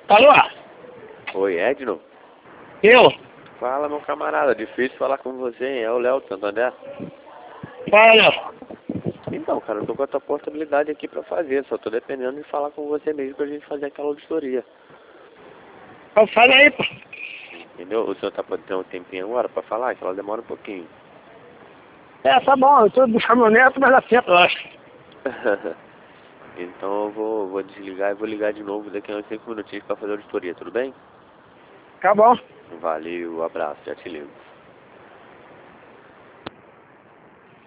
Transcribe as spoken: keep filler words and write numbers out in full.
Alô? Oi, Edno? Eu? Fala, meu camarada, difícil falar com você, hein? É o Léo do Santander. Fala, Léo. Então, cara, eu tô com a tua portabilidade aqui pra fazer, só tô dependendo de falar com você mesmo pra gente fazer aquela auditoria. Então fala aí, pô. Entendeu? O senhor tá podendo ter um tempinho agora pra falar, que ela demora um pouquinho. É, tá bom, eu tô buscando meu neto, mas dá tempo, eu acho. Então eu vou, vou desligar e vou ligar de novo daqui a uns cinco minutinhos pra fazer a auditoria, tudo bem? Tá bom. Valeu, abraço, já te ligo.